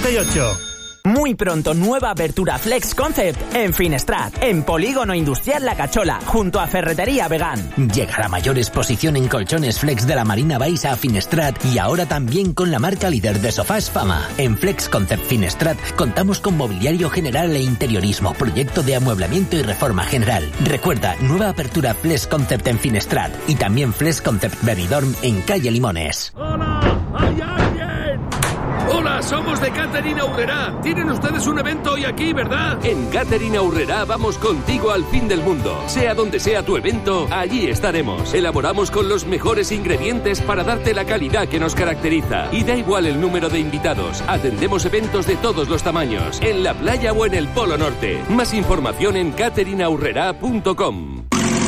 88. Muy pronto, nueva apertura Flex Concept en Finestrat, en Polígono Industrial La Cachola, junto a Ferretería Vegan. Llega la mayor exposición en colchones Flex de la Marina Baixa a Finestrat y ahora también con la marca líder de sofás Fama. En Flex Concept Finestrat contamos con mobiliario general e interiorismo, proyecto de amueblamiento y reforma general. Recuerda, nueva apertura Flex Concept en Finestrat y también Flex Concept Benidorm en calle Limones. ¡Hola! ¡Hay alguien! Hola, somos de Catering Aurrerá. Tienen ustedes un evento hoy aquí, ¿verdad? En Catering Aurrerá vamos contigo al fin del mundo. Sea donde sea tu evento, allí estaremos. Elaboramos con los mejores ingredientes para darte la calidad que nos caracteriza. Y da igual el número de invitados. Atendemos eventos de todos los tamaños, en la playa o en el Polo Norte. Más información en cateringaurrera.com.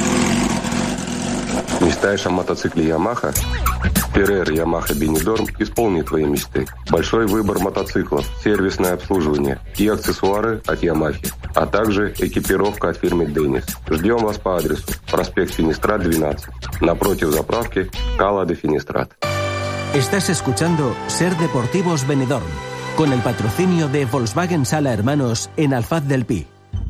Мечтаешь о мотоцикле Yamaha? Перейр Yamaha Benidorm исполнит твои мечты. Большой выбор мотоциклов, сервисное обслуживание и аксессуары от Yamaha, а также экипировка от фирмы Денис. Ждем вас по адресу: проспект Финистрат, 12, напротив заправки Cala de Finestrat. Estás escuchando Ser Deportivos Benidorm, con el patrocinio de Volkswagen Sala Hermanos en Alfaz del Pi.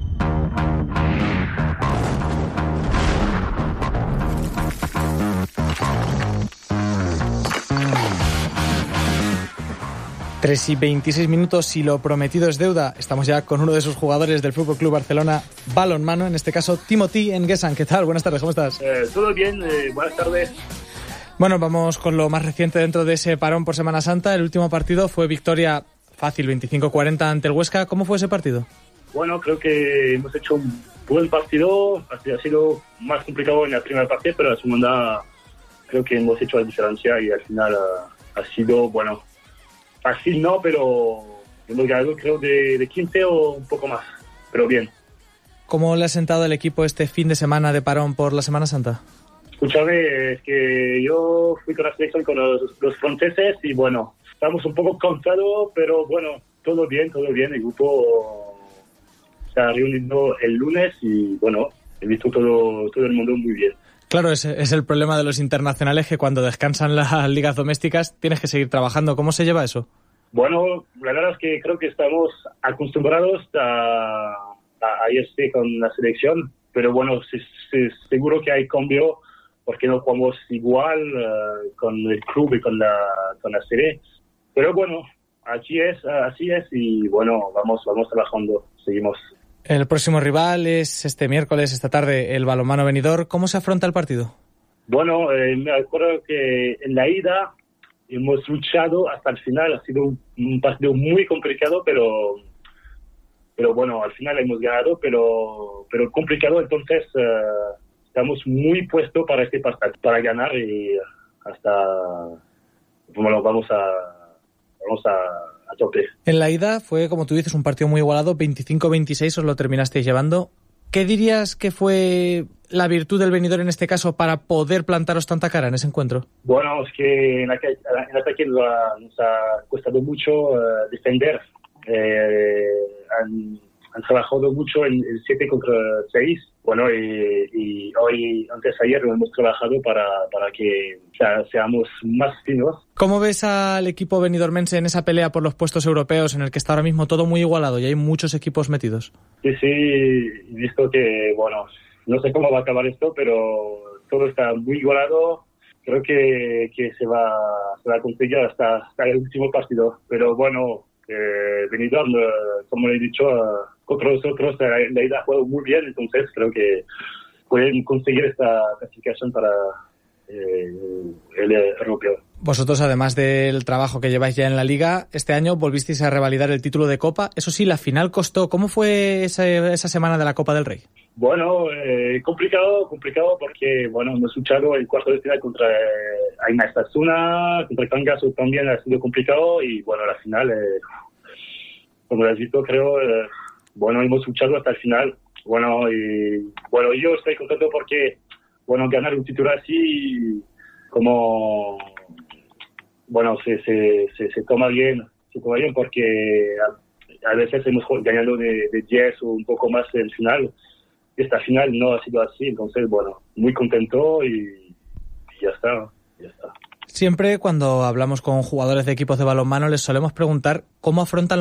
Tres y 26 minutos y lo prometido es deuda. Estamos ya con uno de sus jugadores del FC Barcelona balonmano, en este caso Timothy N'Guessan. ¿Qué tal? Buenas tardes, ¿cómo estás? Todo bien, buenas tardes. Bueno, vamos con lo más reciente dentro de ese parón por Semana Santa. El último partido fue victoria fácil, 25-40 ante el Huesca. ¿Cómo fue ese partido? Bueno, creo que hemos hecho un buen partido. Ha sido más complicado en la primera parte, pero en la segunda creo que hemos hecho la diferencia y al final ha sido, bueno, fácil no, pero hemos ganado creo de 15 o un poco más, pero bien. ¿Cómo le ha sentado el equipo este fin de semana de parón por la Semana Santa? Escúchame, es que yo fui con la selección con los franceses y bueno, estamos un poco cansados, pero bueno, todo bien, el grupo se ha reunido el lunes y bueno, he visto todo el mundo muy bien. Claro, es el problema de los internacionales, que cuando descansan las ligas domésticas tienes que seguir trabajando. ¿Cómo se lleva eso? Bueno, la verdad es que creo que estamos acostumbrados a irse con la selección, pero bueno, seguro que hay cambio porque no jugamos igual con el club y con la serie. Pero bueno, así es y bueno, vamos trabajando, seguimos. El próximo rival es este miércoles, esta tarde, el balonmano Benidorm. ¿Cómo se afronta el partido? Bueno, me acuerdo que en la ida hemos luchado hasta el final. Ha sido un partido muy complicado, pero bueno, al final hemos ganado, pero complicado. Entonces estamos muy puestos para este partido, para ganar y hasta bueno, vamos a tope. En la ida fue, como tú dices, un partido muy igualado, 25-26 os lo terminasteis llevando. ¿Qué dirías que fue la virtud del Benidorm en este caso para poder plantaros tanta cara en ese encuentro? Bueno, es que en ataque nos ha costado mucho defender. Han trabajado mucho en el 7 contra 6. Bueno, y hoy, ayer, lo hemos trabajado para que seamos más finos. ¿Cómo ves al equipo benidormense en esa pelea por los puestos europeos, en el que está ahora mismo todo muy igualado y hay muchos equipos metidos? Sí, he visto que, bueno, no sé cómo va a acabar esto, pero todo está muy igualado. Creo que se va a conseguir hasta el último partido. Pero bueno, Benidorm, como le he dicho, contra nosotros la ida ha jugado muy bien, entonces creo que pueden conseguir esta clasificación para el europeo. Vosotros, además del trabajo que lleváis ya en la Liga, este año volvisteis a revalidar el título de Copa. Eso sí, la final costó. ¿Cómo fue esa semana de la Copa del Rey? Bueno, complicado porque bueno, hemos luchado el cuarto de final contra Aina Sasuna, contra Cangas también ha sido complicado y bueno, la final, como lo has visto, creo, bueno, hemos luchado hasta el final. Bueno, yo estoy contento porque, bueno, ganar un título así, como, bueno, se toma bien porque a veces hemos ganado de 10 o un poco más en final. Esta final no ha sido así, entonces, bueno, muy contento y ya está. Siempre cuando hablamos con jugadores de equipos de balonmano les solemos preguntar cómo afrontan